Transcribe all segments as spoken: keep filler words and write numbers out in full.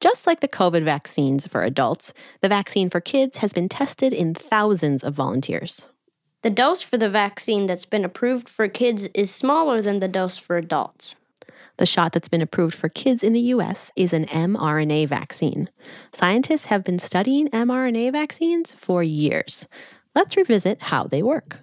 Just like the COVID vaccines for adults, the vaccine for kids has been tested in thousands of volunteers. The dose for the vaccine that's been approved for kids is smaller than the dose for adults. The shot that's been approved for kids in the U S is an mRNA vaccine. Scientists have been studying mRNA vaccines for years. Let's revisit how they work.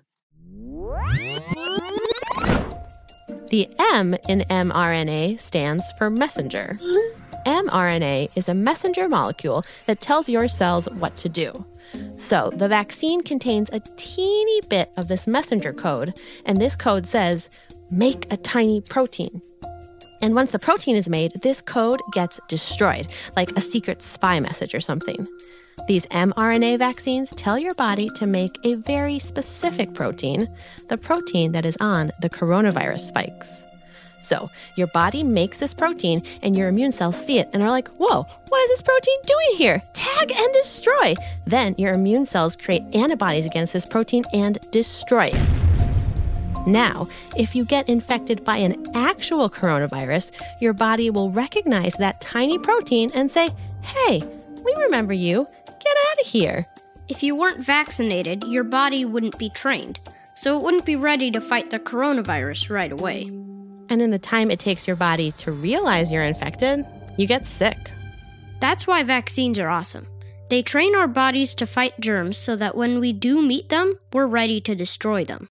The M in mRNA stands for messenger. mRNA is a messenger molecule that tells your cells what to do. So the vaccine contains a teeny bit of this messenger code, and this code says, make a tiny protein. And once the protein is made, this code gets destroyed, like a secret spy message or something. These mRNA vaccines tell your body to make a very specific protein, the protein that is on the coronavirus spikes. So your body makes this protein and your immune cells see it and are like, whoa, what is this protein doing here? Tag and destroy. Then your immune cells create antibodies against this protein and destroy it. Now, if you get infected by an actual coronavirus, your body will recognize that tiny protein and say, hey, we remember you. Get out of here. If you weren't vaccinated, your body wouldn't be trained, so it wouldn't be ready to fight the coronavirus right away. And in the time it takes your body to realize you're infected, you get sick. That's why vaccines are awesome. They train our bodies to fight germs so that when we do meet them, we're ready to destroy them.